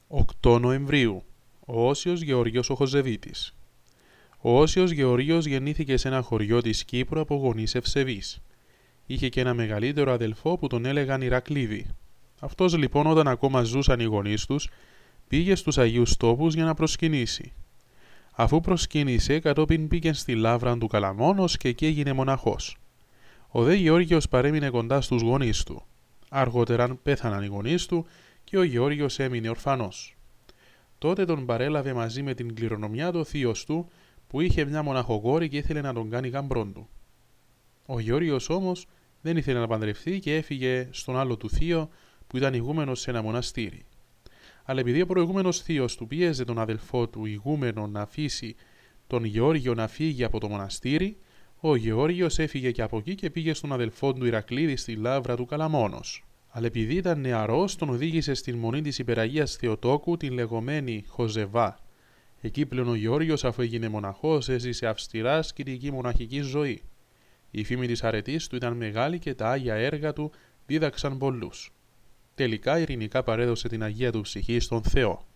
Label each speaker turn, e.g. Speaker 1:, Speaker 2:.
Speaker 1: 8 Νοεμβρίου. Ο Όσιος Γεωργίος ο Χοζεβίτης. Ο Όσιος Γεωργίος γεννήθηκε σε ένα χωριό της Κύπρου από γονείς ευσεβείς. Είχε και ένα μεγαλύτερο αδελφό που τον έλεγαν Ηρακλήδη. Αυτός λοιπόν, όταν ακόμα ζούσαν οι γονείς τους, πήγε στους Αγίους Τόπους για να προσκυνήσει. Αφού προσκύνησε, κατόπιν πήγε στη Λαύρα του Καλαμώνος και εκεί έγινε μοναχός. Ο δε Γεώργιος παρέμεινε κοντά στους γονείς του. Αργότερα πέθαναν οι γονείς του και ο Γεώργιος έμεινε ορφανός. Τότε τον παρέλαβε μαζί με την κληρονομιά του ο θείος του, που είχε μια μοναχοκόρη και ήθελε να τον κάνει γαμπρόν του. Ο Γεώργιος όμως δεν ήθελε να παντρευτεί και έφυγε στον άλλο του θείο, που ήταν ηγούμενος σε ένα μοναστήρι. Αλλά επειδή ο προηγούμενος θείος του πίεζε τον αδελφό του ηγούμενο να αφήσει τον Γεώργιο να φύγει από το μοναστήρι, ο Γεώργιος έφυγε και από εκεί και πήγε στον αδελφό του Ηρακλήδη στη Λαύρα του Καλαμώνος. Αλλά επειδή ήταν νεαρός, τον οδήγησε στην μονή της Υπεραγίας Θεοτόκου, την λεγόμενη Χοζεβά. Εκεί πλέον ο Γεώργιος, αφού έγινε μοναχός, έζησε αυστηρά σκητική μοναχική ζωή. Η φήμη της αρετής του ήταν μεγάλη και τα άγια έργα του δίδαξαν πολλούς. Τελικά ειρηνικά παρέδωσε την Αγία του ψυχή στον Θεό.